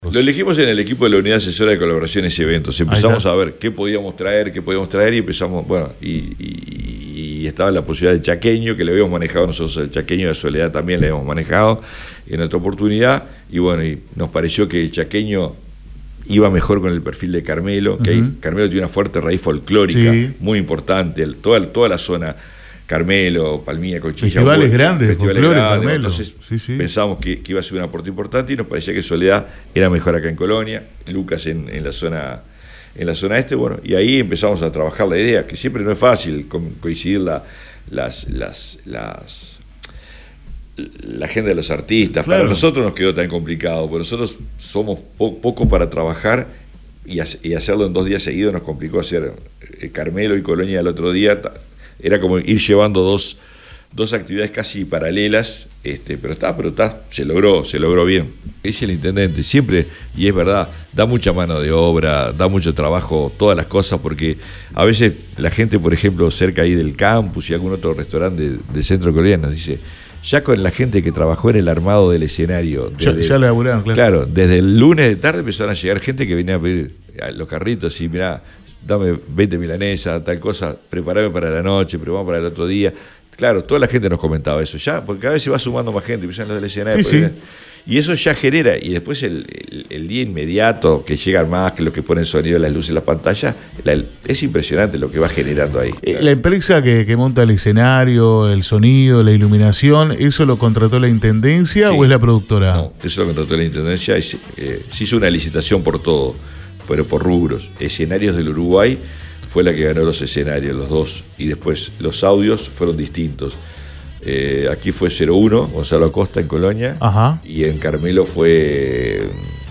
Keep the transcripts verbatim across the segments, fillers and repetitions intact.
Lo elegimos en el equipo de la Unidad Asesora de Colaboraciones y Eventos. Empezamos a ver qué podíamos traer, qué podíamos traer y empezamos, bueno, y, y, y estaba la posibilidad del chaqueño, que le habíamos manejado nosotros, el chaqueño de Soledad también le habíamos manejado en otra oportunidad, y bueno, y nos pareció que el chaqueño iba mejor con el perfil de Carmelo, que uh-huh. ahí Carmelo tiene una fuerte raíz folclórica, sí. muy importante, toda, toda la zona, Carmelo, Palmilla, Cochilla. Festivales bueno, grandes, festivales folclore, grandes. Carmelo. Entonces sí, sí. pensábamos que, que iba a ser un aporte importante y nos parecía que Soledad era mejor acá en Colonia, Lucas en, en la zona en la zona este, bueno, y ahí empezamos a trabajar la idea, que siempre no es fácil coincidir la, las, las, las la agenda de los artistas. Claro. Para nosotros nos quedó tan complicado, porque nosotros somos po poco para trabajar y, y hacerlo en dos días seguidos nos complicó. Hacer Carmelo y Colonia el otro día era como ir llevando dos, dos actividades casi paralelas, este, pero está, pero está, se logró, se logró bien. Dice el intendente, siempre, y es verdad, da mucha mano de obra, da mucho trabajo, todas las cosas, porque a veces la gente, por ejemplo, cerca ahí del campus y algún otro restaurante del de centro coreano, nos dice, ya con la gente que trabajó en el armado del escenario, desde, ya, ya laburaron, claro. Claro, desde el lunes de tarde empezaron a llegar gente que venía a pedir los carritos y mirá, dame veinte milanesas, tal cosa, prepárame para la noche, preparame para el otro día. Claro, toda la gente nos comentaba eso, ya, porque cada vez se va sumando más gente, empiezan los del escenario. Sí, sí. Y eso ya genera, y después el, el, el día inmediato, que llegan más, que los que ponen sonido, las luces, las pantallas, la, es impresionante lo que va generando ahí. Claro. La empresa que, que monta el escenario, el sonido, la iluminación, ¿eso lo contrató la Intendencia sí. o es la productora? No, eso lo contrató la Intendencia, y se, eh, se hizo una licitación por todo, pero por rubros. Escenarios del Uruguay fue la que ganó los escenarios, los dos, y después los audios fueron distintos. Eh, aquí fue cero uno, Gonzalo Acosta en Colonia, Ajá. y en Carmelo fue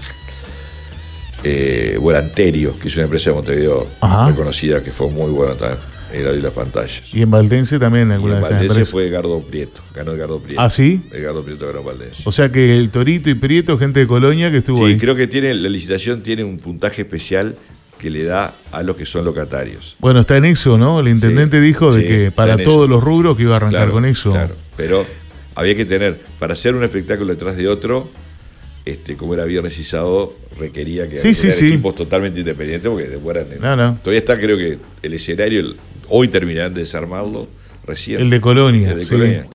eh, Volanterio, que es una empresa de Montevideo Ajá. reconocida, que fue muy buena también, el audio y las pantallas. ¿Y en Valdense también? Alguna y en vez Valdense fue Edgardo Prieto, ganó Edgardo Prieto. ¿Ah, sí? Edgardo Prieto ganó Valdense. O sea que el Torito y Prieto, gente de Colonia que estuvo sí, ahí. Sí, creo que tiene, la licitación tiene un puntaje especial que le da a los que son locatarios. Bueno, está en eso, ¿no? El intendente sí, dijo de sí, que para todos eso. los rubros que iba a arrancar claro, con eso. Claro, pero había que tener, para hacer un espectáculo detrás de otro, este, como era viernes y sábado, requería que sí, sí, sí. equipos totalmente independientes, porque después eran, no, no. todavía está, creo que el escenario, hoy terminarán de desarmarlo recién. El de Colonia. El de sí. Colonia.